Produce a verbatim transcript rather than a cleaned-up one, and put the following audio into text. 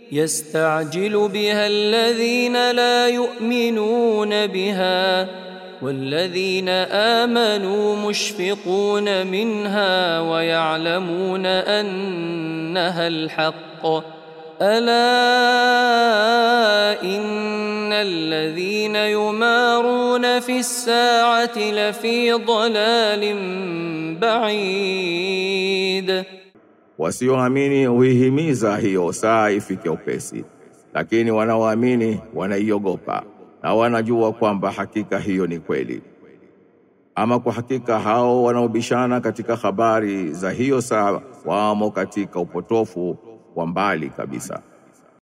يستعجل بها الذين لا يؤمنون بها والذين آمنوا مشفقون منها ويعلمون أنها الحق ألا إن الذين يمارون في الساعة لفي ضلال بعيد. Wasioamini huihimiza hiyo saa ifike upesi, lakini wanaoamini wanaiogopa na wanajua kwamba hakika hiyo ni kweli. Ama kwa hakika hao wanaobishana katika habari za hiyo saa wamo katika upotofu wa mbali kabisa.